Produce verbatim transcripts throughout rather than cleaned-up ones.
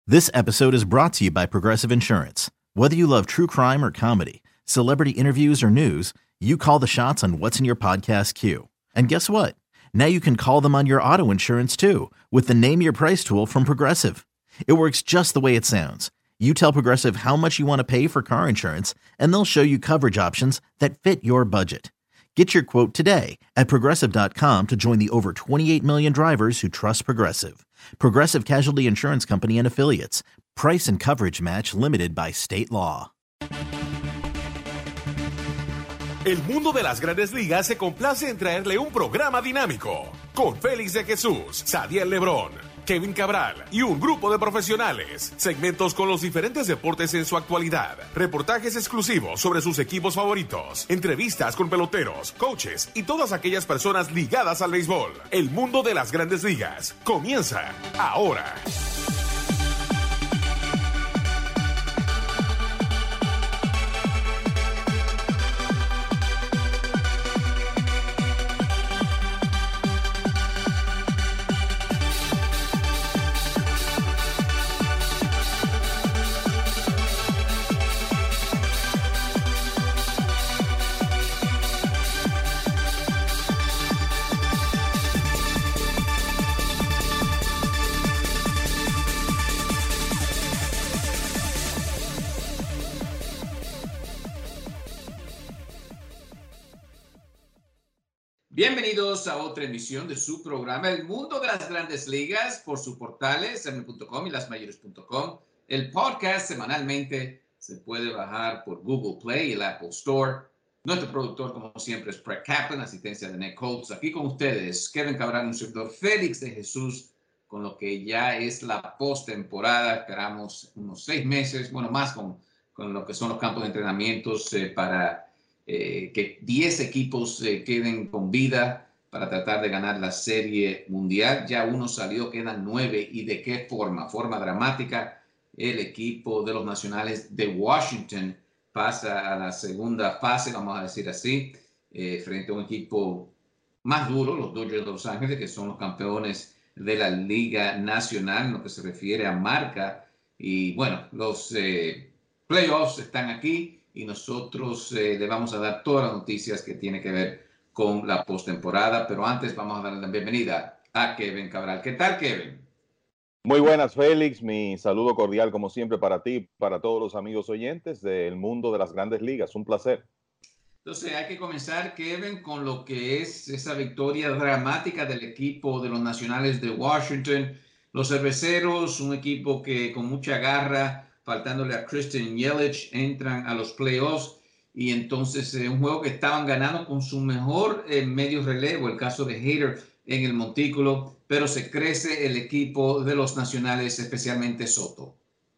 This episode is brought to you by Progressive Insurance. Whether you love true crime or comedy, celebrity interviews or news, you call the shots on what's in your podcast queue. And guess what? Now you can call them on your auto insurance too with the Name Your Price tool from Progressive. It works just the way it sounds. You tell Progressive how much you want to pay for car insurance, and they'll show you coverage options that fit your budget. Get your quote today at Progressive dot com to join the over twenty-eight million drivers who trust Progressive. Progressive Casualty Insurance Company and Affiliates. Price and coverage match limited by state law. El mundo de las grandes ligas se complace en traerle un programa dinámico con Félix de Jesús, Sadiel Lebrón, Kevin Cabral y un grupo de profesionales. Segmentos con los diferentes deportes en su actualidad. Reportajes exclusivos sobre sus equipos favoritos. Entrevistas con peloteros, coaches y todas aquellas personas ligadas al béisbol. El mundo de las grandes ligas comienza ahora. Bienvenidos a otra emisión de su programa El Mundo de las Grandes Ligas por sus portales seven punto com y las mayores punto com. El podcast semanalmente se puede bajar por Google Play y el Apple Store. Nuestro productor, como siempre, es Brett Kaplan, asistencia de Nick Holtz. Aquí con ustedes, Kevin Cabral, un servidor Félix de Jesús, con lo que ya es la postemporada. Esperamos unos seis meses, bueno, más con, con lo que son los campos de entrenamientos eh, para... Eh, que diez equipos eh, queden con vida para tratar de ganar la Serie Mundial. Ya uno salió, quedan nueve. ¿Y de qué forma? Forma dramática. El equipo de los Nacionales de Washington pasa a la segunda fase, vamos a decir así, eh, frente a un equipo más duro, los Dodgers de Los Ángeles, que son los campeones de la Liga Nacional en lo que se refiere a marca. Y bueno, los eh, playoffs están aquí. Y nosotros eh, le vamos a dar todas las noticias que tienen que ver con la postemporada. Pero antes vamos a darle la bienvenida a Kevin Cabral. ¿Qué tal, Kevin? Muy buenas, Félix. Mi saludo cordial, como siempre, para ti, para todos los amigos oyentes del mundo de las grandes ligas. Un placer. Entonces hay que comenzar, Kevin, con lo que es esa victoria dramática del equipo de los Nacionales de Washington. Los Cerveceros, un equipo que con mucha garra, faltándole a Christian Yelich, entran a los playoffs y entonces eh, un juego que estaban ganando con su mejor eh, medio relevo, el caso de Hader en el montículo, pero se crece el equipo de los Nacionales, especialmente Soto.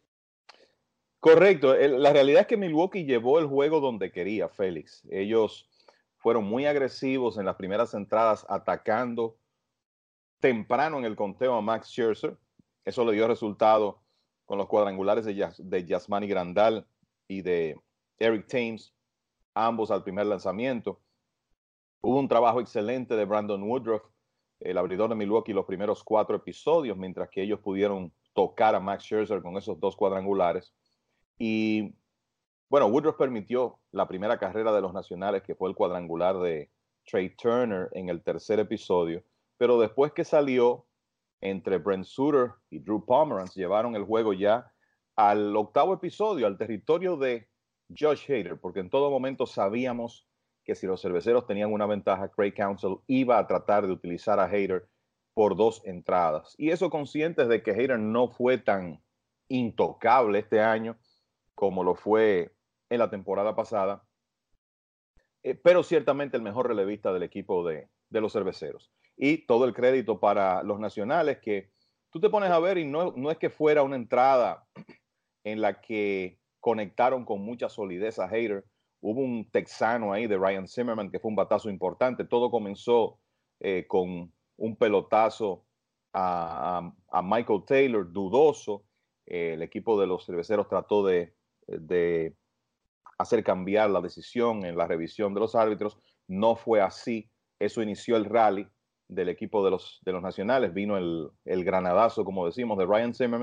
Correcto. El, la realidad es que Milwaukee llevó el juego donde quería, Félix. Ellos fueron muy agresivos en las primeras entradas, atacando temprano en el conteo a Max Scherzer. Eso le dio resultado con los cuadrangulares de, Yas, de Yasmani Grandal y de Eric Thames, ambos al primer lanzamiento. Hubo un trabajo excelente de Brandon Woodruff, el abridor de Milwaukee, los primeros cuatro episodios, mientras que ellos pudieron tocar a Max Scherzer con esos dos cuadrangulares. Y bueno, Woodruff permitió la primera carrera de los Nacionales, que fue el cuadrangular de Trey Turner en el tercer episodio, pero después que salió, entre Brent Suter y Drew Pomeranz, llevaron el juego ya al octavo episodio, al territorio de Josh Hader, porque en todo momento sabíamos que si los Cerveceros tenían una ventaja, Craig Counsell iba a tratar de utilizar a Hader por dos entradas. Y eso conscientes de que Hader no fue tan intocable este año como lo fue en la temporada pasada, eh, pero ciertamente el mejor relevista del equipo de, de los Cerveceros. Y todo el crédito para los Nacionales, que tú te pones a ver y no, no es que fuera una entrada en la que conectaron con mucha solidez a Hader. Hubo un texano ahí de Ryan Zimmerman que fue un batazo importante. Todo comenzó eh, con un pelotazo a, a, a Michael Taylor, dudoso. Eh, el equipo de los Cerveceros trató de, de hacer cambiar la decisión en la revisión de los árbitros. No fue así. Eso inició el rally del equipo de los, de los Nacionales. Vino el, el granadazo, como decimos, de Ryan Zimmerman.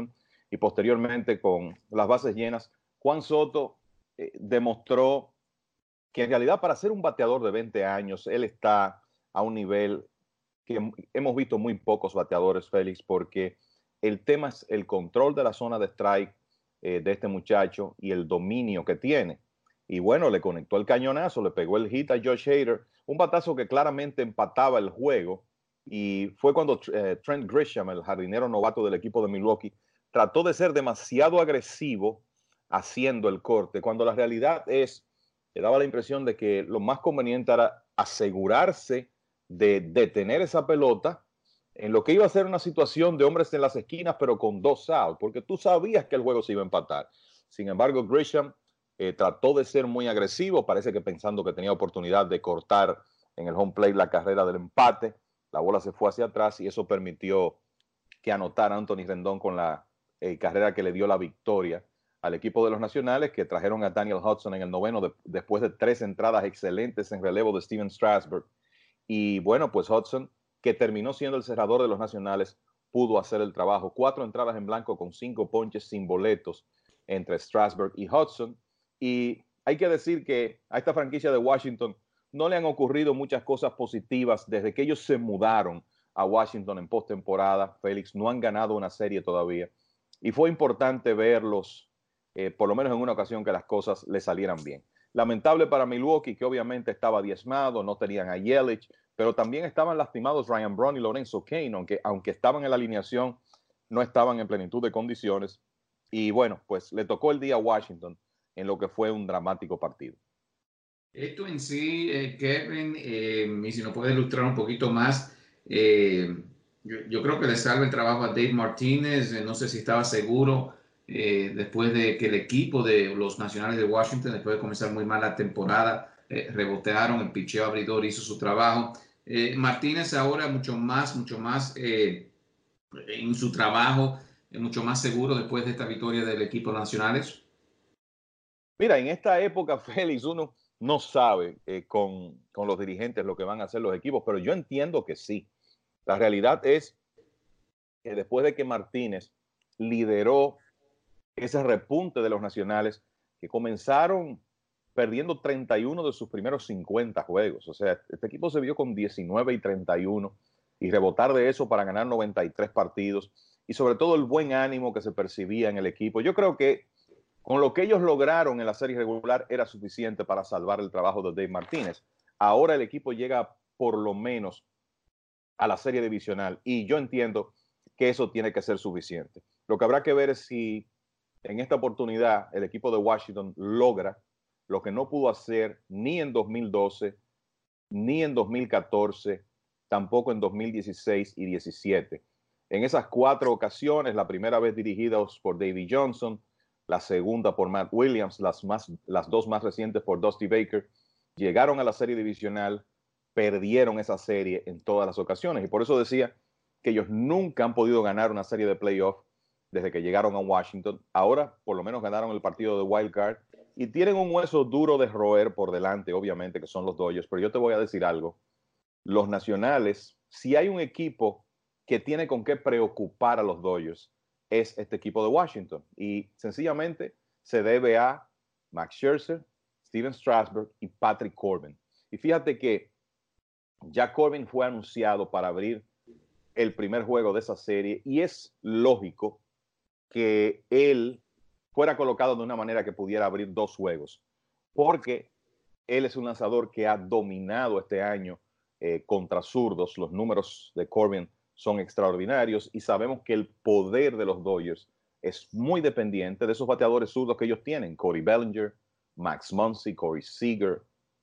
y posteriormente con las bases llenas, Juan Soto eh, demostró que en realidad para ser un bateador de veinte años, él está a un nivel que hemos visto muy pocos bateadores, Félix, porque el tema es el control de la zona de strike eh, de este muchacho y el dominio que tiene. Y bueno, le conectó el cañonazo, le pegó el hit a Josh Hader, un batazo que claramente empataba el juego. Y fue cuando eh, Trent Grisham, el jardinero novato del equipo de Milwaukee, trató de ser demasiado agresivo haciendo el corte, cuando la realidad es, le daba la impresión de que lo más conveniente era asegurarse de detener esa pelota en lo que iba a ser una situación de hombres en las esquinas, pero con dos outs, porque tú sabías que el juego se iba a empatar. Sin embargo, Grisham eh, trató de ser muy agresivo, parece que pensando que tenía oportunidad de cortar en el home plate la carrera del empate. La bola se fue hacia atrás y eso permitió que anotara Anthony Rendón con la eh, carrera que le dio la victoria al equipo de los Nacionales, que trajeron a Daniel Hudson en el noveno de, después de tres entradas excelentes en relevo de Steven Strasburg. Y bueno, pues Hudson, que terminó siendo el cerrador de los Nacionales, pudo hacer el trabajo. Cuatro entradas en blanco con cinco ponches sin boletos entre Strasburg y Hudson. Y hay que decir que a esta franquicia de Washington no le han ocurrido muchas cosas positivas desde que ellos se mudaron a Washington en postemporada. Félix, no han ganado una serie todavía. Y fue importante verlos, eh, por lo menos en una ocasión, que las cosas le salieran bien. Lamentable para Milwaukee, que obviamente estaba diezmado, no tenían a Yelich, pero también estaban lastimados Ryan Braun y Lorenzo Cain, aunque, aunque estaban en la alineación, no estaban en plenitud de condiciones. Y bueno, pues le tocó el día a Washington en lo que fue un dramático partido. Esto en sí, eh, Kevin, eh, y si nos puede ilustrar un poquito más, eh, yo, yo creo que le salva el trabajo a Dave Martínez, eh, no sé si estaba seguro eh, después de que el equipo de los Nacionales de Washington, después de comenzar muy mal la temporada, eh, rebotearon, el picheo abridor hizo su trabajo. Eh, Martínez ahora mucho más, mucho más eh, en su trabajo, eh, mucho más seguro después de esta victoria del equipo Nacionales. Mira, en esta época, Félix, uno no sabe eh, con, con los dirigentes lo que van a hacer los equipos, pero yo entiendo que sí. La realidad es que después de que Martínez lideró ese repunte de los Nacionales, que comenzaron perdiendo treinta y uno de sus primeros cincuenta juegos. O sea, este equipo se vio con diecinueve y treinta y uno y rebotar de eso para ganar noventa y tres partidos y sobre todo el buen ánimo que se percibía en el equipo. Yo creo que con lo que ellos lograron en la serie regular era suficiente para salvar el trabajo de Dave Martínez. Ahora el equipo llega por lo menos a la serie divisional y yo entiendo que eso tiene que ser suficiente. Lo que habrá que ver es si en esta oportunidad el equipo de Washington logra lo que no pudo hacer ni en dos mil doce, ni en dos mil catorce, tampoco en dos mil dieciséis y diecisiete. En esas cuatro ocasiones, la primera vez dirigidos por Davey Johnson, la segunda por Matt Williams, las, más, las dos más recientes por Dusty Baker, llegaron a la serie divisional, perdieron esa serie en todas las ocasiones. Y por eso decía que ellos nunca han podido ganar una serie de playoff desde que llegaron a Washington. Ahora, por lo menos, ganaron el partido de Wild Card y tienen un hueso duro de roer por delante, obviamente, que son los Dodgers. Pero yo te voy a decir algo. Los Nacionales, si hay un equipo que tiene con qué preocupar a los Dodgers, es este equipo de Washington. Y sencillamente se debe a Max Scherzer, Steven Strasburg y Patrick Corbin. Y fíjate que ya Corbin fue anunciado para abrir el primer juego de esa serie y es lógico que él fuera colocado de una manera que pudiera abrir dos juegos, porque él es un lanzador que ha dominado este año eh, contra zurdos. Los números de Corbin son extraordinarios y sabemos que el poder de los Dodgers es muy dependiente de esos bateadores zurdos que ellos tienen. Cody Bellinger, Max Muncy, Corey Seager,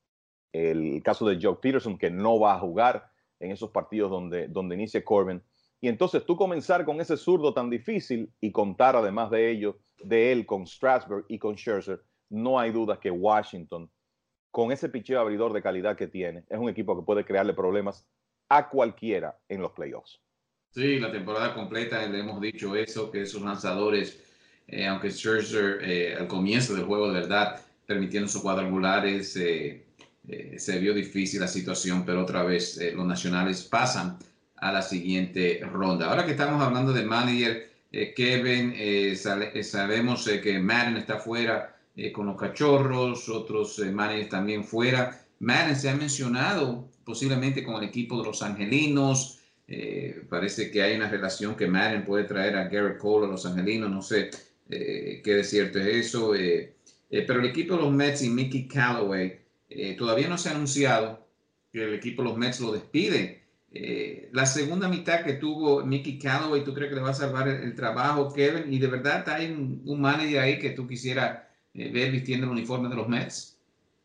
el caso de Joe Peterson, que no va a jugar en esos partidos donde, donde inicie Corbin. Y entonces tú comenzar con ese zurdo tan difícil y contar además de ello, de él con Strasburg y con Scherzer, no hay duda que Washington, con ese picheo abridor de calidad que tiene, es un equipo que puede crearle problemas a cualquiera en los playoffs. Sí, la temporada completa le hemos dicho eso, que esos lanzadores, eh, aunque Scherzer eh, al comienzo del juego de verdad permitiendo sus cuadrangulares, eh, eh, se vio difícil la situación, pero otra vez eh, los Nacionales pasan a la siguiente ronda. Ahora que estamos hablando de manager, eh, Kevin, eh, sale, eh, sabemos eh, que Madden está fuera eh, con los Cachorros, otros eh, managers también fuera. Madden se ha mencionado posiblemente con el equipo de los Angelinos. Eh, parece que hay una relación que Madden puede traer a Garrett Cole a los Angelinos. No sé eh, qué de cierto es eso. Eh, eh, pero el equipo de los Mets y Mickey Callaway eh, todavía no se ha anunciado que el equipo de los Mets lo despide. Eh, la segunda mitad que tuvo Mickey Callaway, ¿tú crees que le va a salvar el, el trabajo, Kevin? Y de verdad hay un, un manager ahí que tú quisieras eh, ver vistiendo el uniforme de los Mets.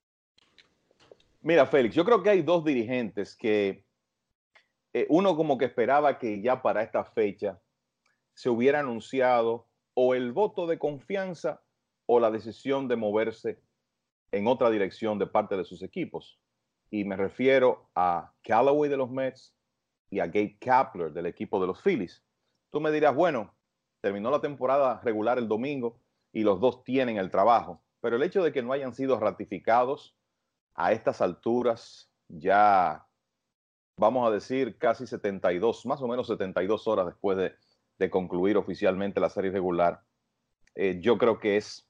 Mira, Félix, yo creo que hay dos dirigentes que eh, uno como que esperaba que ya para esta fecha se hubiera anunciado o el voto de confianza o la decisión de moverse en otra dirección de parte de sus equipos. Y me refiero a Callaway de los Mets y a Gabe Kapler del equipo de los Phillies. Tú me dirás, bueno, terminó la temporada regular el domingo y los dos tienen el trabajo, pero el hecho de que no hayan sido ratificados a estas alturas, ya vamos a decir casi setenta y dos, más o menos setenta y dos horas después de, de concluir oficialmente la serie regular, eh, yo creo que es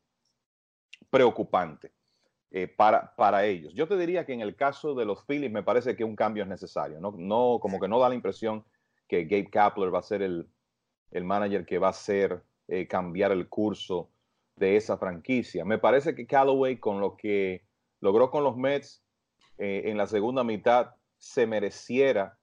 preocupante. Eh, para, para ellos. Yo te diría que en el caso de los Phillies me parece que un cambio es necesario. No, no, como que no da la impresión que Gabe Kapler va a ser el, el manager que va a hacer eh, cambiar el curso de esa franquicia. Me parece que Callaway, con lo que logró con los Mets eh, en la segunda mitad, se mereciera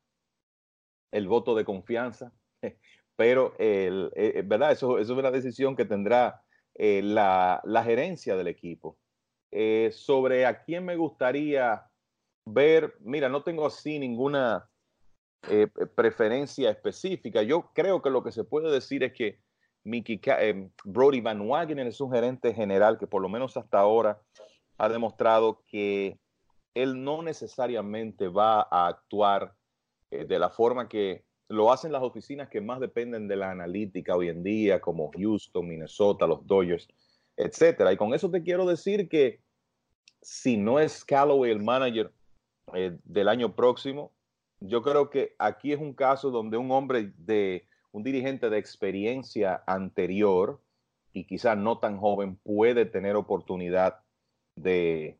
el voto de confianza, pero el, eh, ¿verdad? Eso, eso es una decisión que tendrá eh, la, la gerencia del equipo. Eh, sobre a quién me gustaría ver, mira, no tengo así ninguna eh, preferencia específica. Yo creo que lo que se puede decir es que Mickey, eh, Brodie Van Wagenen es un gerente general que por lo menos hasta ahora ha demostrado que él no necesariamente va a actuar eh, de la forma que lo hacen las oficinas que más dependen de la analítica hoy en día, como Houston, Minnesota, los Dodgers, etcétera. Y con eso te quiero decir que si no es Callaway el manager eh, del año próximo, yo creo que aquí es un caso donde un hombre de un dirigente de experiencia anterior y quizás no tan joven puede tener oportunidad de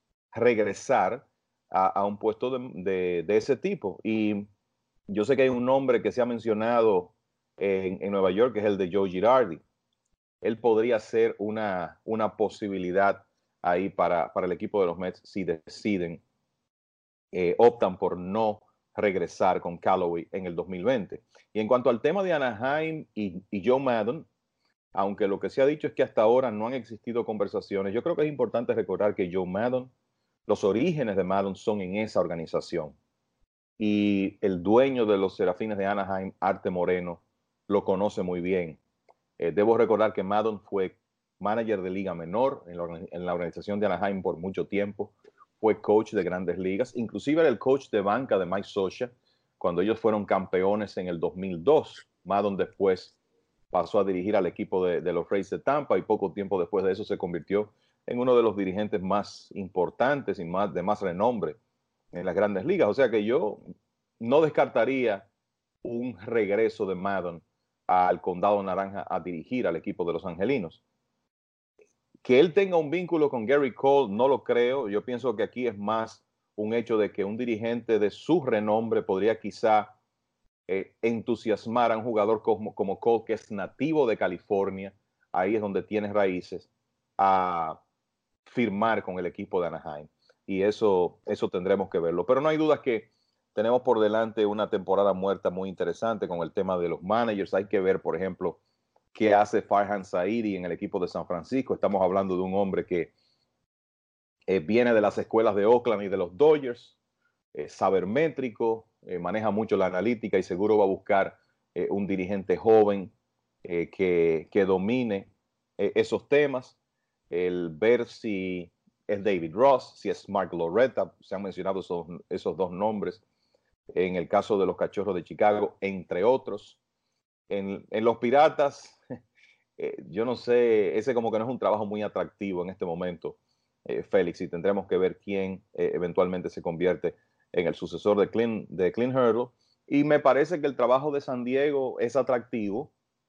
regresar a, a un puesto de, de, de ese tipo. Y yo sé que hay un nombre que se ha mencionado en, en Nueva York, que es el de Joe Girardi. Él podría ser una, una posibilidad ahí para, para el equipo de los Mets si deciden, eh, optan por no regresar con Callaway en el dos mil veinte. Y en cuanto al tema de Anaheim y, y Joe Maddon, aunque lo que se ha dicho es que hasta ahora no han existido conversaciones, yo creo que es importante recordar que Joe Maddon, los orígenes de Maddon son en esa organización. Y el dueño de los Serafines de Anaheim, Arte Moreno, lo conoce muy bien. Eh, debo recordar que Maddon fue manager de liga menor en la, en la organización de Anaheim por mucho tiempo. Fue coach de grandes ligas. Inclusive era el coach de banca de Mike Scioscia cuando ellos fueron campeones en el dos mil dos. Maddon después pasó a dirigir al equipo de, de los Rays de Tampa y poco tiempo después de eso se convirtió en uno de los dirigentes más importantes y más, de más renombre en las grandes ligas. O sea que yo no descartaría un regreso de Maddon al Condado Naranja a dirigir al equipo de los Angelinos. Que él tenga un vínculo con Gerrit Cole, no lo creo. Yo pienso que aquí es más un hecho de que un dirigente de su renombre podría quizá eh, entusiasmar a un jugador como, como Cole, que es nativo de California, ahí es donde tiene raíces, a firmar con el equipo de Anaheim. Y eso, eso tendremos que verlo. Pero no hay duda que tenemos por delante una temporada muerta muy interesante con el tema de los managers. Hay que ver, por ejemplo, qué hace Farhan Zaidi en el equipo de San Francisco. Estamos hablando de un hombre que eh, viene de las escuelas de Oakland y de los Dodgers, eh, sabermétrico, eh, maneja mucho la analítica y seguro va a buscar eh, un dirigente joven eh, que, que domine eh, esos temas. El ver si es David Ross, si es Mark Loretta, se han mencionado esos, esos dos nombres en el caso de los Cachorros de Chicago, entre otros. En, en los Piratas, eh, yo no sé, ese como que no es un trabajo muy atractivo en este momento, eh, Félix, y tendremos que ver quién eh, eventualmente se convierte en el sucesor de Clint, de Clint Hurdle. Y me parece que el trabajo de San Diego es atractivo,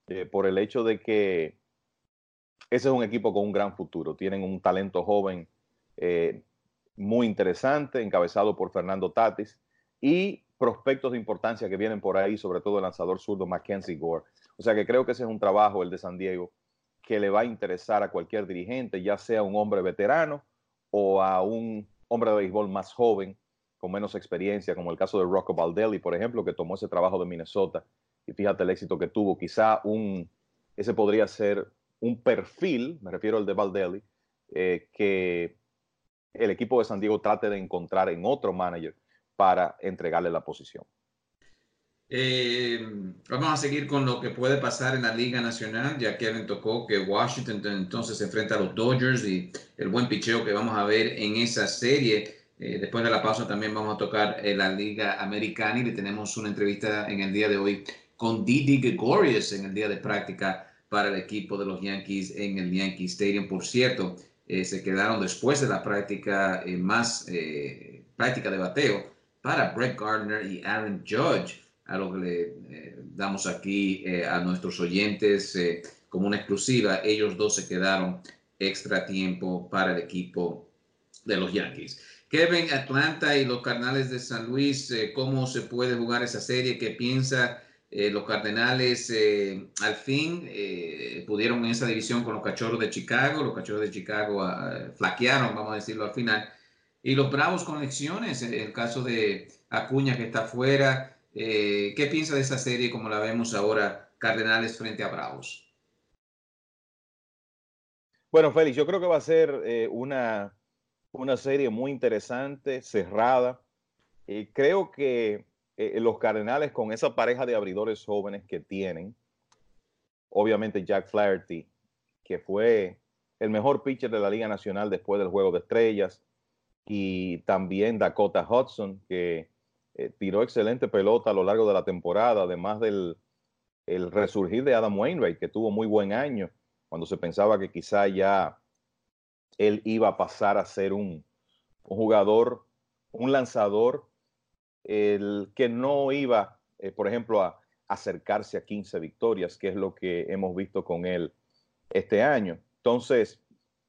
eh, por el hecho de que ese es un equipo con un gran futuro. Tienen un talento joven eh, muy interesante, encabezado por Fernando Tatis, y prospectos de importancia que vienen por ahí, sobre todo el lanzador zurdo Mackenzie Gore. O sea que creo que ese es un trabajo, el de San Diego, que le va a interesar a cualquier dirigente, ya sea un hombre veterano o a un hombre de béisbol más joven, con menos experiencia, como el caso de Rocco Baldelli, por ejemplo, que tomó ese trabajo de Minnesota, y fíjate el éxito que tuvo. Quizá un, ese podría ser un perfil, me refiero al de Baldelli, eh, que el equipo de San Diego trate de encontrar en otro manager para entregarle la posición. Eh, vamos a seguir con lo que puede pasar en la Liga Nacional. Ya que me tocó que Washington entonces se enfrenta a los Dodgers y el buen picheo que vamos a ver en esa serie. Eh, después de la pausa también vamos a tocar eh, la Liga Americana y le tenemos una entrevista en el día de hoy con Didi Gregorius en el día de práctica para el equipo de los Yankees en el Yankee Stadium. Por cierto, eh, se quedaron después de la práctica eh, más eh, práctica de bateo para Brett Gardner y Aaron Judge, a lo que le eh, damos aquí eh, a nuestros oyentes eh, como una exclusiva. Ellos dos se quedaron extra tiempo para el equipo de los Yankees. Kevin, Atlanta y los Cardenales de San Luis, eh, ¿cómo se puede jugar esa serie? ¿Qué piensa? Eh, los Cardenales eh, al fin eh, pudieron en esa división con los Cachorros de Chicago. Los Cachorros de Chicago uh, flaquearon, vamos a decirlo al final. Y los Bravos con lecciones, en el caso de Acuña que está fuera. Eh, ¿Qué piensa de esa serie como la vemos ahora, Cardenales frente a Bravos? Bueno, Félix, yo creo que va a ser eh, una, una serie muy interesante, cerrada. Eh, creo que eh, los Cardenales, con esa pareja de abridores jóvenes que tienen, obviamente Jack Flaherty, que fue el mejor pitcher de la Liga Nacional después del Juego de Estrellas, y también Dakota Hudson, que eh, tiró excelente pelota a lo largo de la temporada, además del el resurgir de Adam Wainwright, que tuvo muy buen año, cuando se pensaba que quizá ya él iba a pasar a ser un, un jugador, un lanzador, el que no iba, eh, por ejemplo, a acercarse a quince victorias, que es lo que hemos visto con él este año. Entonces,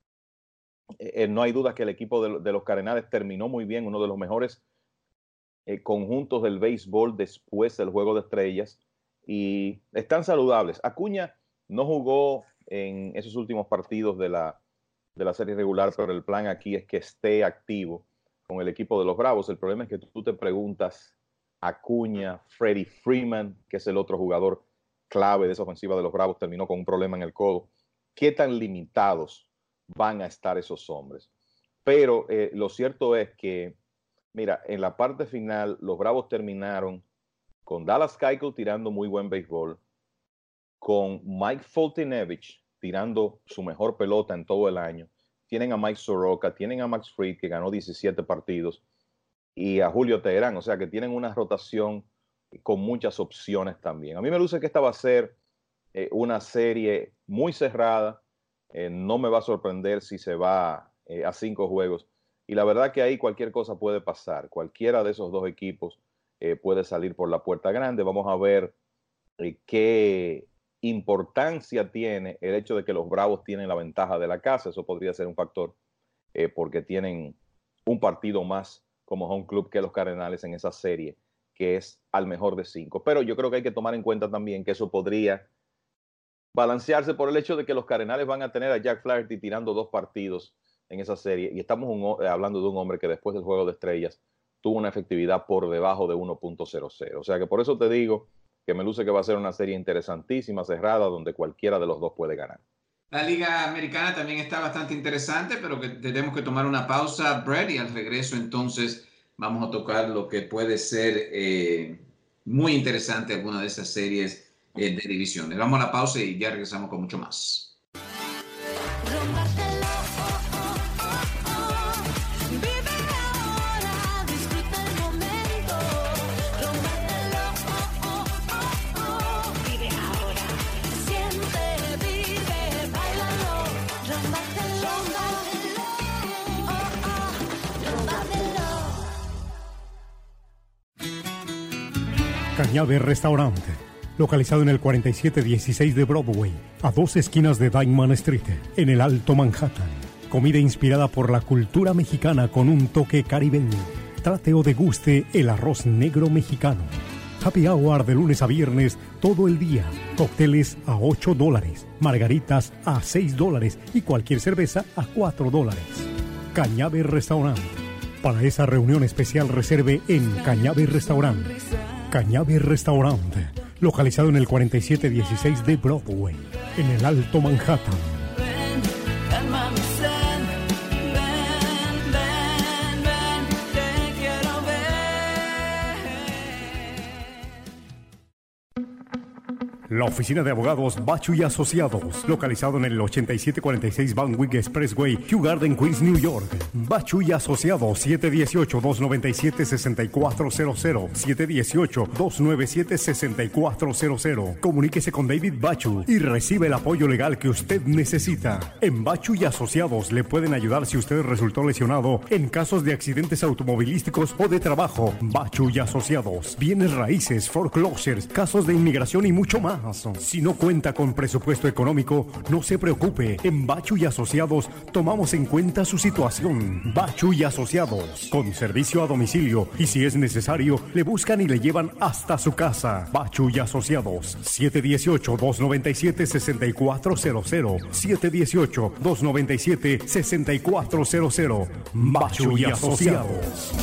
eh, no hay duda que el equipo de, de los Cardenales terminó muy bien, uno de los mejores eh, conjuntos del béisbol después del Juego de Estrellas, y están saludables. Acuña no jugó en esos últimos partidos de la, de la serie regular, pero el plan aquí es que esté activo con el equipo de los Bravos. El problema es que tú te preguntas, Acuña, Freddie Freeman, que es el otro jugador clave de esa ofensiva de los Bravos, terminó con un problema en el codo. ¿Qué tan limitados van a estar esos hombres? Pero eh, lo cierto es que, mira, en la parte final, los Bravos terminaron con Dallas Keuchel tirando muy buen béisbol, con Mike Foltynewicz tirando su mejor pelota en todo el año. Tienen a Mike Soroka, tienen a Max Fried, que ganó diecisiete partidos, y a Julio Teherán. O sea que tienen una rotación con muchas opciones también. A mí me luce que esta va a ser eh, una serie muy cerrada. Eh, no me va a sorprender si se va eh, a cinco juegos. Y la verdad que ahí cualquier cosa puede pasar. Cualquiera de esos dos equipos eh, puede salir por la puerta grande. Vamos a ver eh, qué importancia tiene el hecho de que los Bravos tienen la ventaja de la casa. Eso podría ser un factor eh, porque tienen un partido más como home club que los Cardenales en esa serie, que es al mejor de cinco. Pero yo creo que hay que tomar en cuenta también que eso podría balancearse por el hecho de que los Cardenales van a tener a Jack Flaherty tirando dos partidos en esa serie, y estamos un, hablando de un hombre que después del Juego de Estrellas tuvo una efectividad por debajo de uno punto cero cero. O sea que por eso te digo que me luce que va a ser una serie interesantísima, cerrada, donde cualquiera de los dos puede ganar. La Liga Americana también está bastante interesante, pero que tenemos que tomar una pausa, Brett, y al regreso entonces vamos a tocar lo que puede ser eh, muy interesante, alguna de esas series eh, de divisiones. Vamos a la pausa y ya regresamos con mucho más. Cañabe Restaurante, localizado en el cuarenta y siete dieciséis de Broadway, a dos esquinas de Dyckman Street, en el Alto Manhattan. Comida inspirada por la cultura mexicana con un toque caribeño. Trate o deguste el arroz negro mexicano. Happy Hour de lunes a viernes todo el día. Cócteles a ocho dólares, margaritas a seis dólares y cualquier cerveza a cuatro dólares. Cañabe Restaurant. Para esa reunión especial reserve en Cañabe Restaurant. Cañabe Restaurant, localizado en el cuarenta y siete dieciséis de Broadway, en el Alto Manhattan. La oficina de abogados Bachu y Asociados, localizado en el ochenta y siete cuarenta y seis Van Wyck Expressway, Kew Garden, Queens, New York. Bachu y Asociados, siete uno ocho, dos nueve siete, seis cuatro cero cero, siete uno ocho, dos nueve siete, seis cuatro cero cero. Comuníquese con David Bachu y recibe el apoyo legal que usted necesita. En Bachu y Asociados le pueden ayudar si usted resultó lesionado en casos de accidentes automovilísticos o de trabajo. Bachu y Asociados, bienes raíces, foreclosures, casos de inmigración y mucho más. Si no cuenta con presupuesto económico, no se preocupe. En Bachu y Asociados tomamos en cuenta su situación. Bachu y Asociados, con servicio a domicilio y si es necesario, le buscan y le llevan hasta su casa. Bachu y Asociados, siete uno ocho, dos nueve siete, seis cuatro cero cero, siete uno ocho, dos nueve siete, seis cuatro cero cero. Bachu y Asociados.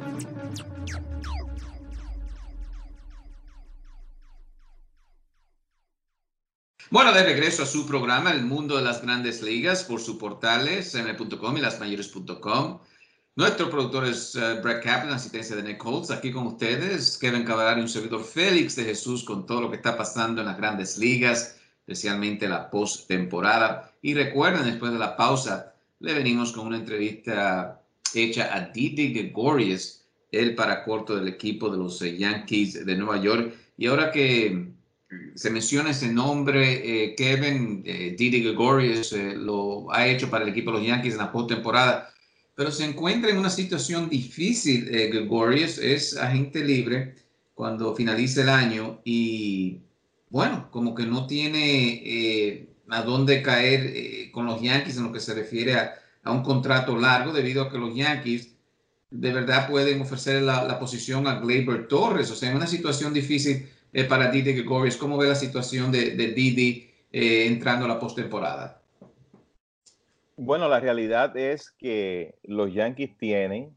Bueno, de regreso a su programa El Mundo de las Grandes Ligas por su portales eme punto com y las mayores punto com. Nuestro productor es uh, Brett Kaplan, asistencia de Nick Holtz. Aquí con ustedes, Kevin Cabral y un servidor Félix de Jesús con todo lo que está pasando en las Grandes Ligas, especialmente la postemporada. Y recuerden, después de la pausa, le venimos con una entrevista hecha a Didi Gregorius, el paracorto del equipo de los eh, Yankees de Nueva York. Y ahora que se menciona ese nombre, eh, Kevin, eh, Didi Gregorius eh, lo ha hecho para el equipo de los Yankees en la postemporada, pero se encuentra en una situación difícil. eh, Gregorius es agente libre cuando finalice el año y, bueno, como que no tiene eh, a dónde caer eh, con los Yankees en lo que se refiere a, a un contrato largo, debido a que los Yankees de verdad pueden ofrecer la, la posición a Gleyber Torres. O sea, en una situación difícil Eh, para Didi Gregorius. ¿Cómo ve la situación de, de Didi eh, entrando a la postemporada? Bueno, la realidad es que los Yankees tienen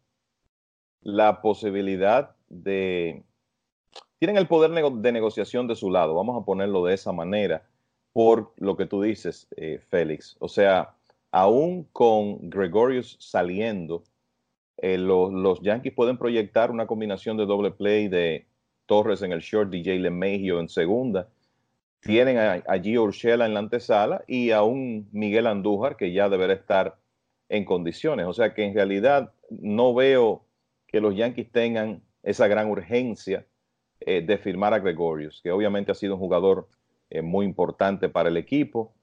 la posibilidad de... Tienen el poder de negociación de su lado, vamos a ponerlo de esa manera, por lo que tú dices, eh, Félix. O sea, aún con Gregorius saliendo, eh, los, los Yankees pueden proyectar una combinación de doble play de Torres en el short, D J LeMahieu en segunda. Tienen a, a Gio Urshela en la antesala y a un Miguel Andújar que ya deberá estar en condiciones. O sea que en realidad no veo que los Yankees tengan esa gran urgencia eh, de firmar a Gregorius, que obviamente ha sido un jugador eh, muy importante para el equipo,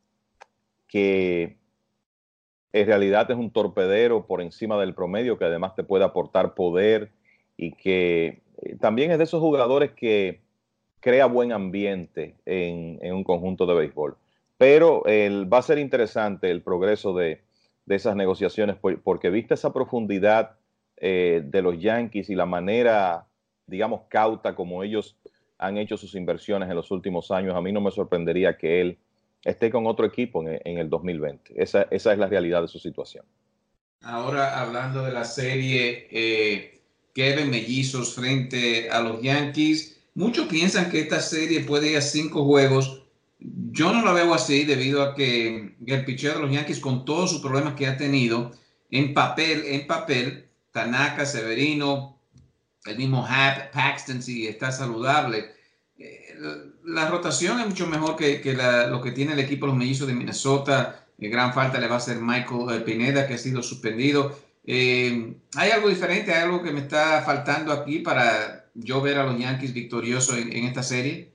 que en realidad es un torpedero por encima del promedio, que además te puede aportar poder y que también es de esos jugadores que crea buen ambiente en, en un conjunto de béisbol. Pero el, va a ser interesante el progreso de, de esas negociaciones, porque viste esa profundidad eh, de los Yankees y la manera, digamos, cauta como ellos han hecho sus inversiones en los últimos años. A mí no me sorprendería que él esté con otro equipo en, en el dos mil veinte. Esa, esa es la realidad de su situación. Ahora, hablando de la serie... Eh... Kevin, Mellizos frente a los Yankees. Muchos piensan que esta serie puede ir a cinco juegos. Yo no la veo así, debido a que el pitcher de los Yankees, con todos sus problemas que ha tenido, en papel, en papel, Tanaka, Severino, el mismo Happ, Paxton, si está saludable, eh, la rotación es mucho mejor que, que la, lo que tiene el equipo de los Mellizos de Minnesota. Eh, gran falta le va a hacer Michael Pineda, que ha sido suspendido. Eh, ¿Hay algo diferente? ¿Hay algo que me está faltando aquí para yo ver a los Yankees victoriosos en, en esta serie?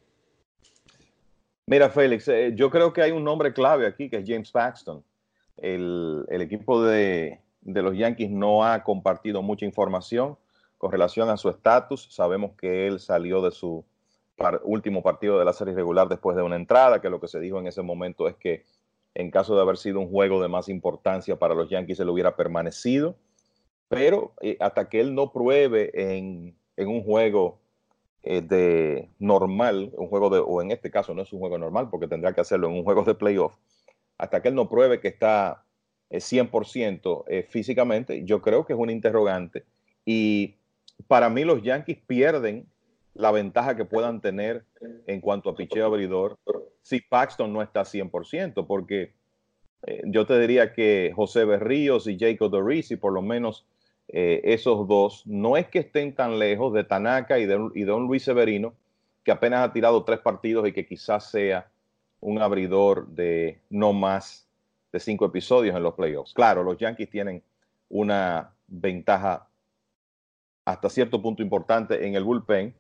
Mira, Félix, eh, yo creo que hay un nombre clave aquí, que es James Paxton. El, el equipo de, de los Yankees no ha compartido mucha información con relación a su estatus. Sabemos que él salió de su par, último partido de la serie regular después de una entrada, que lo que se dijo en ese momento es que en caso de haber sido un juego de más importancia para los Yankees, él hubiera permanecido, pero eh, hasta que él no pruebe en, en un juego eh, de normal, un juego de, o en este caso no es un juego normal porque tendrá que hacerlo en un juego de playoff, hasta que él no pruebe que está eh, cien por ciento eh, físicamente, yo creo que es un interrogante. Y para mí los Yankees pierden la ventaja que puedan tener en cuanto a picheo abridor si Paxton no está cien por ciento, porque eh, yo te diría que José Berríos y Jacob DeRisi, por lo menos eh, esos dos, no es que estén tan lejos de Tanaka y de, y de un Luis Severino, que apenas ha tirado tres partidos y que quizás sea un abridor de no más de cinco episodios en los playoffs. Claro, los Yankees tienen una ventaja hasta cierto punto importante en el bullpen,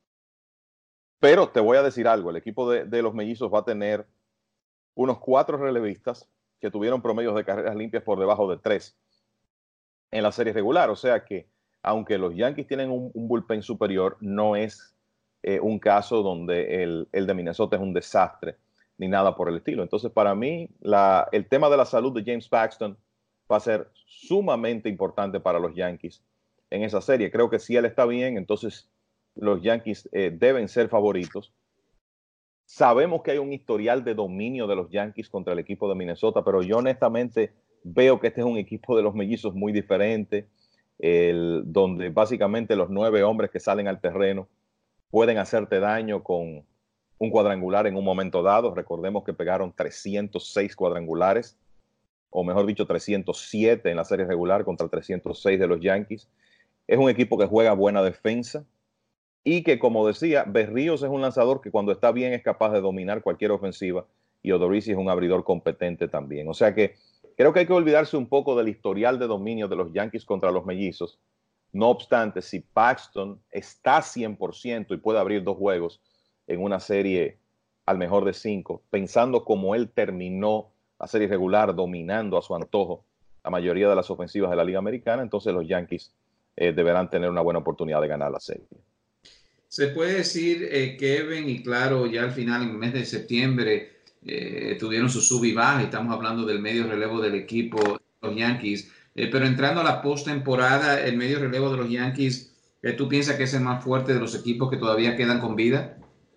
pero te voy a decir algo, el equipo de, de los Mellizos va a tener unos cuatro relevistas que tuvieron promedios de carreras limpias por debajo de tres en la serie regular, o sea que aunque los Yankees tienen un, un bullpen superior, no es eh, un caso donde el, el de Minnesota es un desastre ni nada por el estilo. Entonces para mí la, el tema de la salud de James Paxton va a ser sumamente importante para los Yankees en esa serie. Creo que si él está bien, entonces los Yankees eh, deben ser favoritos. Sabemos que hay un historial de dominio de los Yankees contra el equipo de Minnesota, pero yo honestamente veo que este es un equipo de los Mellizos muy diferente, el, donde básicamente los nueve hombres que salen al terreno pueden hacerte daño con un cuadrangular en un momento dado. Recordemos que pegaron trescientos seis cuadrangulares, o mejor dicho, trescientos siete en la serie regular contra trescientos seis de los Yankees. Es un equipo que juega buena defensa y que, como decía, Berríos es un lanzador que cuando está bien es capaz de dominar cualquier ofensiva, y Odorizzi es un abridor competente también. O sea que creo que hay que olvidarse un poco del historial de dominio de los Yankees contra los Mellizos. No obstante, si Paxton está cien por ciento y puede abrir dos juegos en una serie al mejor de cinco, pensando como él terminó la serie regular, dominando a su antojo la mayoría de las ofensivas de la Liga Americana, entonces los Yankees eh, deberán tener una buena oportunidad de ganar la serie. Se puede decir, eh, Kevin, y claro, ya al final, en el mes de septiembre, eh, tuvieron su sub y baja, y estamos hablando del medio relevo del equipo, los Yankees, eh, pero entrando a la postemporada, el medio relevo de los Yankees, eh, ¿tú piensas que es el más fuerte de los equipos que todavía quedan con vida?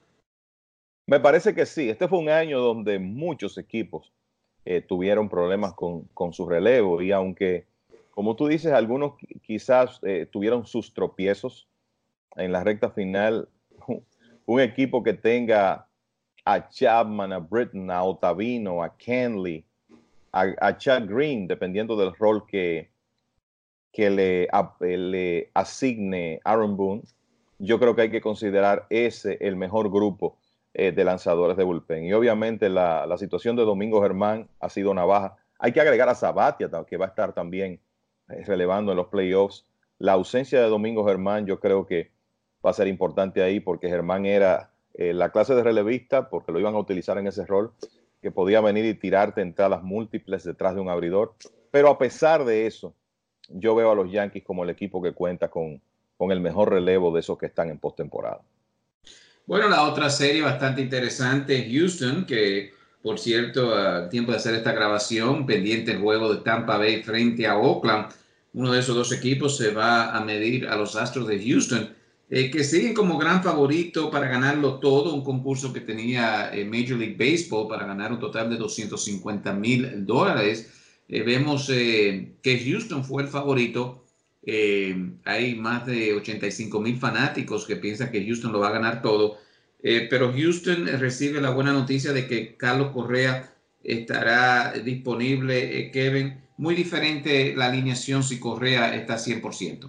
Me parece que sí. Este fue un año donde muchos equipos eh, tuvieron problemas con, con su relevo, y aunque, como tú dices, algunos quizás eh, tuvieron sus tropiezos en la recta final, un equipo que tenga a Chapman, a Britton, a Ottavino, a Kenley, a, a Chad Green, dependiendo del rol que, que le, a, le asigne Aaron Boone, yo creo que hay que considerar ese el mejor grupo eh, de lanzadores de bullpen. Y obviamente la, la situación de Domingo Germán ha sido una baja. Hay que agregar a Sabathia, que va a estar también eh, relevando en los playoffs. La ausencia de Domingo Germán yo creo que va a ser importante ahí, porque Germán era eh, la clase de relevista, porque lo iban a utilizar en ese rol, que podía venir y tirarte entradas múltiples detrás de un abridor. Pero a pesar de eso, yo veo a los Yankees como el equipo que cuenta con, con el mejor relevo de esos que están en postemporada. Bueno, la otra serie bastante interesante, Houston, que por cierto, a tiempo de hacer esta grabación, pendiente el juego de Tampa Bay frente a Oakland, uno de esos dos equipos se va a medir a los Astros de Houston, eh, que siguen como gran favorito para ganarlo todo, un concurso que tenía eh, Major League Baseball para ganar un total de doscientos cincuenta mil dólares. Eh, vemos eh, que Houston fue el favorito. Eh, hay más de ochenta y cinco mil fanáticos que piensan que Houston lo va a ganar todo, eh, pero Houston recibe la buena noticia de que Carlos Correa estará disponible, eh, Kevin. Muy diferente la alineación si Correa está cien por ciento.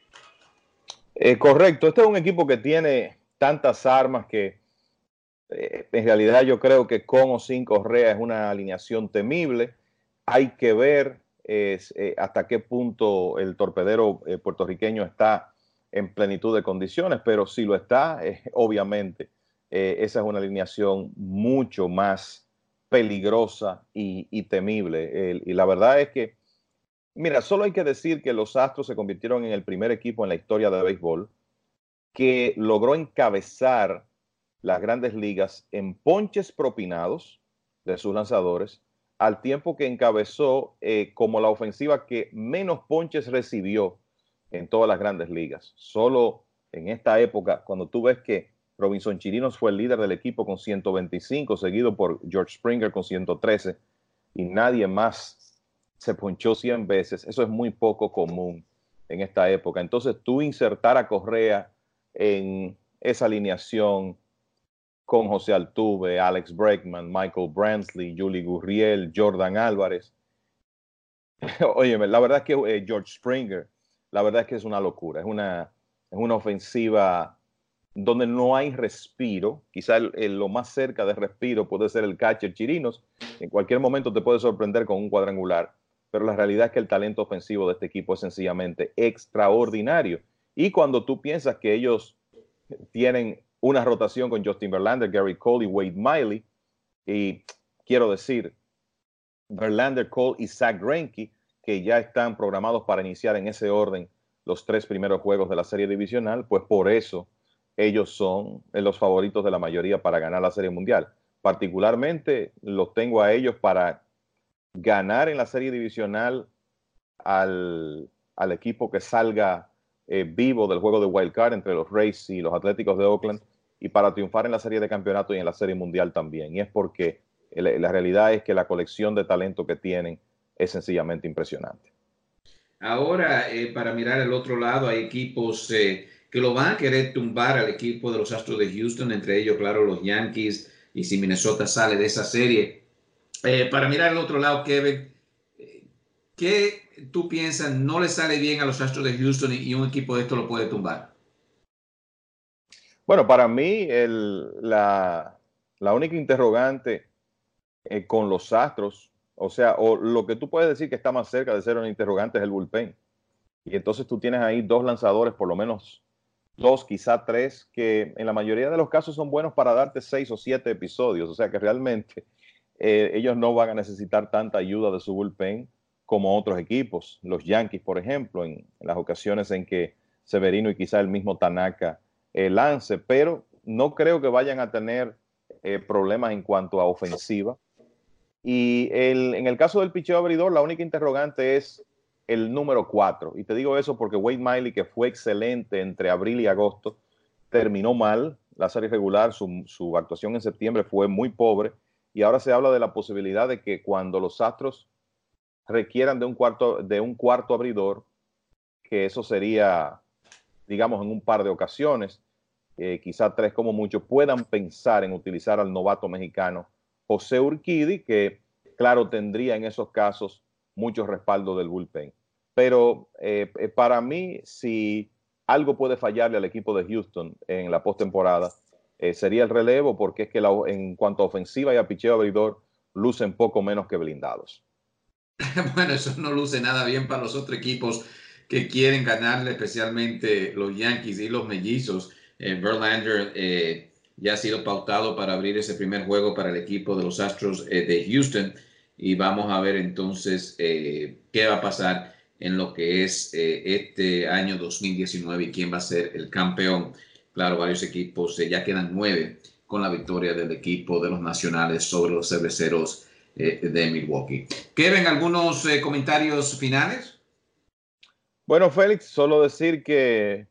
Eh, correcto, este es un equipo que tiene tantas armas que eh, en realidad yo creo que con o sin Correa es una alineación temible. Hay que ver es, eh, hasta qué punto el torpedero eh, puertorriqueño está en plenitud de condiciones, pero si lo está, eh, obviamente eh, esa es una alineación mucho más peligrosa y, y temible. El, y la verdad es que, mira, solo hay que decir que los Astros se convirtieron en el primer equipo en la historia de béisbol que logró encabezar las grandes ligas en ponches propinados de sus lanzadores, al tiempo que encabezó eh, como la ofensiva que menos ponches recibió en todas las grandes ligas. Solo en esta época, cuando tú ves que Robinson Chirinos fue el líder del equipo con ciento veinticinco, seguido por George Springer con ciento trece, y nadie más se ponchó cien veces, eso es muy poco común en esta época. Entonces tú insertar a Correa en esa alineación con José Altuve, Alex Bregman, Michael Brantley, Yuli Gurriel, Jordan Álvarez. Óyeme, la verdad es que eh, George Springer, la verdad es que es una locura, es una, es una ofensiva donde no hay respiro. Quizá el, el, lo más cerca de respiro puede ser el catcher Chirinos. En cualquier momento te puede sorprender con un cuadrangular, pero la realidad es que el talento ofensivo de este equipo es sencillamente extraordinario. Y cuando tú piensas que ellos tienen una rotación con Justin Verlander, Gary Cole y Wade Miley, y quiero decir, Verlander, Cole y Zach Greinke, que ya están programados para iniciar en ese orden los tres primeros juegos de la serie divisional, pues por eso ellos son los favoritos de la mayoría para ganar la Serie Mundial. Particularmente los tengo a ellos para ganar en la serie divisional al, al equipo que salga eh, vivo del juego de Wild Card entre los Rays y los Atléticos de Oakland, y para triunfar en la serie de campeonato y en la Serie Mundial también. Y es porque la, la realidad es que la colección de talento que tienen es sencillamente impresionante. Ahora, eh, para mirar el otro lado, hay equipos eh, que lo van a querer tumbar al equipo de los Astros de Houston, entre ellos, claro, los Yankees, y si Minnesota sale de esa serie. Eh, para mirar el otro lado, Kevin, eh, ¿qué tú piensas no le sale bien a los Astros de Houston y, y un equipo de esto lo puede tumbar? Bueno, para mí el, la, la única interrogante eh, con los Astros, o sea, o lo que tú puedes decir que está más cerca de ser una interrogante es el bullpen. Y entonces tú tienes ahí dos lanzadores, por lo menos dos, quizá tres, que en la mayoría de los casos son buenos para darte seis o siete episodios. O sea que realmente eh, ellos no van a necesitar tanta ayuda de su bullpen como otros equipos. Los Yankees, por ejemplo, en, en las ocasiones en que Severino y quizá el mismo Tanaka eh, lance, pero no creo que vayan a tener eh, problemas en cuanto a ofensiva. Y el, en el caso del picheo abridor, la única interrogante es el número cuatro. Y te digo eso porque Wade Miley, que fue excelente entre abril y agosto, terminó mal la serie regular. Su, su actuación en septiembre fue muy pobre. Y ahora se habla de la posibilidad de que cuando los Astros requieran de un cuarto, de un cuarto abridor, que eso sería, digamos, en un par de ocasiones, eh, quizá tres como mucho, puedan pensar en utilizar al novato mexicano José Urquidy, que claro tendría en esos casos mucho respaldo del bullpen. Pero eh, para mí, si algo puede fallarle al equipo de Houston en la postemporada, eh, sería el relevo, porque es que la, en cuanto a ofensiva y a picheo abridor, lucen poco menos que blindados. Bueno, eso no luce nada bien para los otros equipos que quieren ganarle, especialmente los Yankees y los Mellizos. Eh, Verlander eh, ya ha sido pautado para abrir ese primer juego para el equipo de los Astros eh, de Houston, y vamos a ver entonces eh, qué va a pasar en lo que es eh, este año dos mil diecinueve y quién va a ser el campeón. Claro, varios equipos, eh, ya quedan nueve con la victoria del equipo de los Nacionales sobre los Cerveceros eh, de Milwaukee. Kevin, ¿algunos eh, comentarios finales? Bueno, Félix, solo decir que,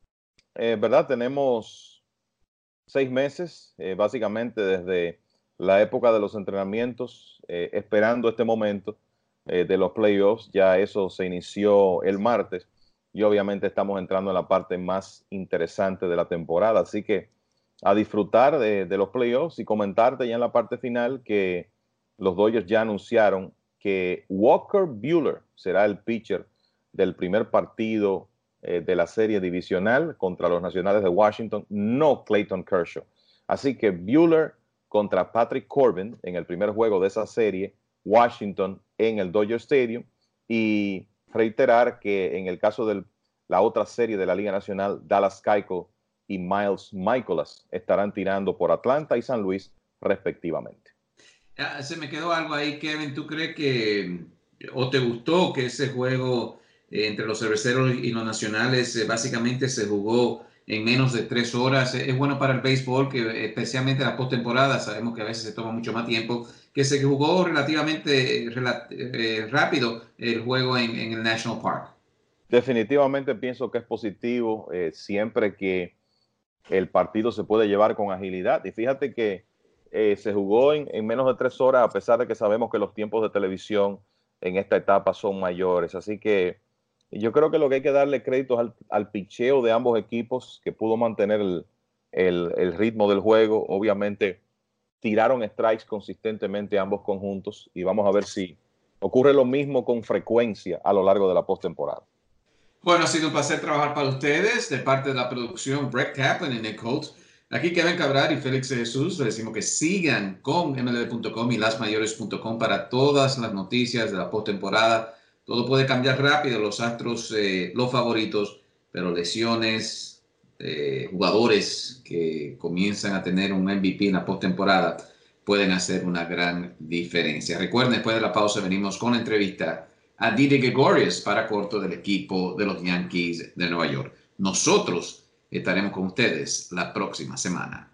eh, ¿verdad? Tenemos seis meses, eh, básicamente desde la época de los entrenamientos, eh, esperando este momento eh, de los playoffs. Ya eso se inició el martes y obviamente estamos entrando en la parte más interesante de la temporada. Así que a disfrutar de, de los playoffs y comentarte ya en la parte final que los Dodgers ya anunciaron que Walker Buehler será el pitcher del primer partido eh, de la serie divisional contra los Nacionales de Washington, no Clayton Kershaw. Así que Buehler contra Patrick Corbin en el primer juego de esa serie, Washington en el Dodger Stadium, y reiterar que en el caso de la otra serie de la Liga Nacional, Dallas Keuchel y Miles Mikolas estarán tirando por Atlanta y San Luis respectivamente. Ah, se me quedó algo ahí, Kevin. ¿Tú crees que, o te gustó que ese juego eh, entre los Cerveceros y los Nacionales eh, básicamente se jugó en menos de tres horas. Es bueno para el béisbol, que especialmente la postemporada, sabemos que a veces se toma mucho más tiempo, que se jugó relativamente relat eh, rápido el juego en, en el National Park. Definitivamente pienso que es positivo eh, siempre que el partido se puede llevar con agilidad. Y fíjate que eh, se jugó en, en menos de tres horas, a pesar de que sabemos que los tiempos de televisión en esta etapa son mayores. Así que yo creo que lo que hay que darle crédito al, al picheo de ambos equipos, que pudo mantener el, el, el ritmo del juego. Obviamente tiraron strikes consistentemente ambos conjuntos y vamos a ver si ocurre lo mismo con frecuencia a lo largo de la postemporada. Bueno, ha sido un placer trabajar para ustedes. De parte de la producción, Brett Kaplan y Nick Holt. Aquí Kevin Cabral y Félix Jesús. Les decimos que sigan con M L B punto com y las mayores punto com para todas las noticias de la postemporada. Todo puede cambiar rápido. Los Astros, eh, los favoritos, pero lesiones, eh, jugadores que comienzan a tener un M V P en la postemporada pueden hacer una gran diferencia. Recuerden, después de la pausa venimos con la entrevista a Didi Gregorius para corto del equipo de los Yankees de Nueva York. Nosotros estaremos con ustedes la próxima semana.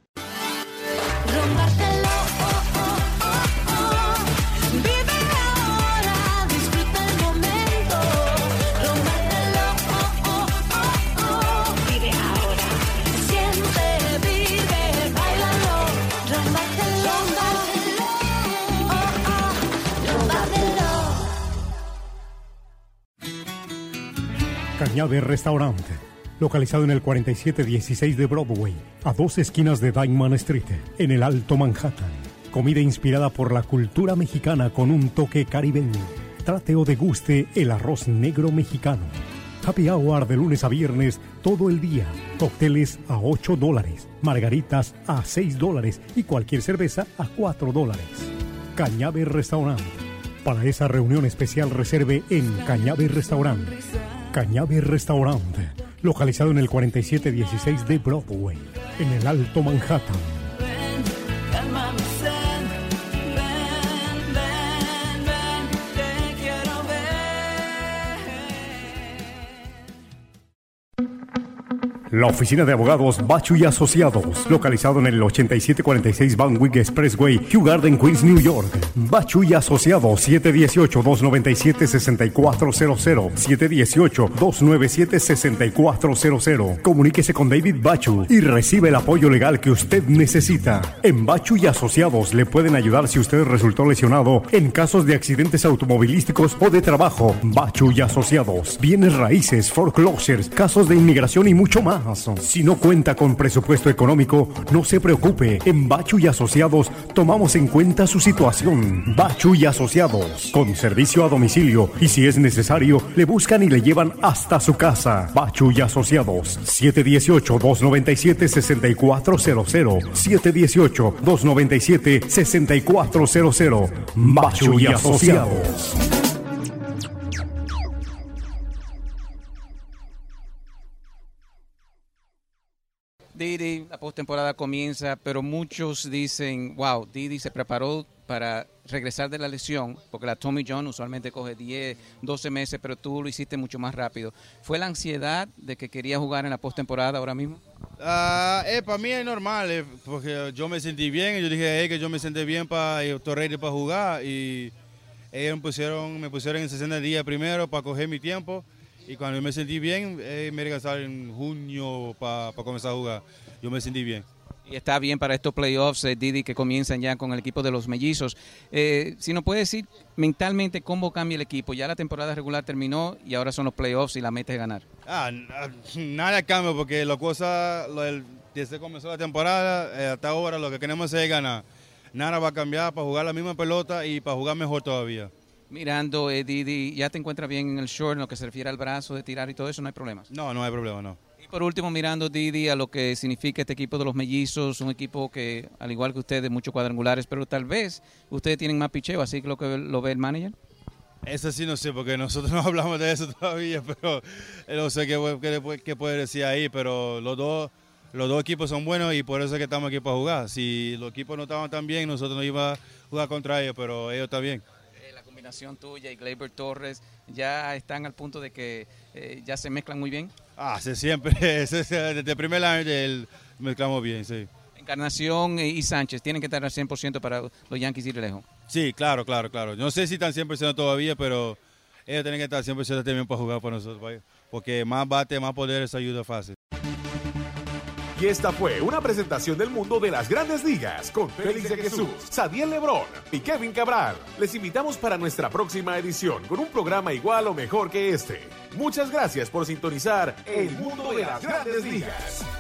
Cañabe Restaurante, localizado en el cuarenta y siete dieciséis de Broadway, a dos esquinas de Dyckman Street, en el Alto Manhattan. Comida inspirada por la cultura mexicana con un toque caribeño. Trate o deguste el arroz negro mexicano. Happy hour de lunes a viernes todo el día. Cócteles a ocho dólares, margaritas a seis dólares y cualquier cerveza a cuatro dólares. Cañabe Restaurante. Para esa reunión especial reserve en Cañabe Restaurante. Cañabe Restaurante, localizado en el cuarenta y siete dieciséis de Broadway, en el Alto Manhattan. Ven, calma mi sed, ven, ven, ven, te quiero ver. La oficina de abogados Bachu y Asociados, localizado en el ochenta y siete cuarenta y seis Van Wyck Expressway, Kew Garden, Queens, New York. Bachu y Asociados, siete uno ocho, dos nueve siete, seis cuatro cero cero, siete uno ocho, dos nueve siete, seis cuatro cero cero. Comuníquese con David Bachu y recibe el apoyo legal que usted necesita. En Bachu y Asociados le pueden ayudar si usted resultó lesionado en casos de accidentes automovilísticos o de trabajo. Bachu y Asociados, bienes raíces, foreclosures, casos de inmigración y mucho más. Si no cuenta con presupuesto económico, no se preocupe. En Bachu y Asociados tomamos en cuenta su situación. Bachu y Asociados, con servicio a domicilio y si es necesario, le buscan y le llevan hasta su casa. Bachu y Asociados, siete uno ocho, dos nueve siete, seis cuatro cero cero, siete uno ocho, dos nueve siete, seis cuatro cero cero. Bachu y Asociados. Didi, la postemporada comienza, pero muchos dicen, wow, Didi se preparó para regresar de la lesión, porque la Tommy John usualmente coge diez, doce meses, pero tú lo hiciste mucho más rápido. ¿Fue la ansiedad de que quería jugar en la postemporada ahora mismo? Uh, eh, para mí es normal, eh, porque yo me sentí bien, y yo dije eh, que yo me sentí bien para estoy ready para jugar, y ellos me pusieron, me pusieron en sesenta días primero para coger mi tiempo. Y cuando me sentí bien, eh, me regresaron en junio para pa comenzar a jugar. Yo me sentí bien. Y está bien para estos playoffs, eh, Didi, que comienzan ya con el equipo de los Mellizos. Eh, si nos puede decir mentalmente cómo cambia el equipo. Ya la temporada regular terminó y ahora son los playoffs y la meta es ganar. Ah, nada cambia porque la cosa, lo del, desde que comenzó la temporada eh, hasta ahora lo que queremos es ganar. Nada va a cambiar para jugar la misma pelota y para jugar mejor todavía. Mirando, eh, Didi, ¿ya te encuentras bien en el short en lo que se refiere al brazo de tirar y todo eso? ¿No hay problemas? No, no hay problema, no. Y por último, mirando, Didi, a lo que significa este equipo de los Mellizos, un equipo que, al igual que ustedes, muchos cuadrangulares, pero tal vez ustedes tienen más picheo, así que lo que lo ve el manager. Eso sí no sé, porque nosotros no hablamos de eso todavía, pero no sé qué, qué, qué puede decir ahí, pero los dos, los dos equipos son buenos y por eso es que estamos aquí para jugar. Si los equipos no estaban tan bien, nosotros no íbamos a jugar contra ellos, pero ellos están bien. La combinación tuya y Gleyber Torres ya están al punto de que eh, ya se mezclan muy bien. Ah, sí, siempre, desde el primer año él mezclamos bien, sí. Encarnación y Sánchez tienen que estar al cien por ciento para los Yankees ir lejos. Sí, claro, claro, claro. No sé si están cien por ciento todavía, pero ellos tienen que estar cien por ciento también para jugar para nosotros, porque más bate, más poder, eso ayuda fácil. Y esta fue una presentación del mundo de las grandes ligas con Félix de Jesús, Sadiel Lebrón y Kevin Cabral. Les invitamos para nuestra próxima edición con un programa igual o mejor que este. Muchas gracias por sintonizar El Mundo de las Grandes Ligas.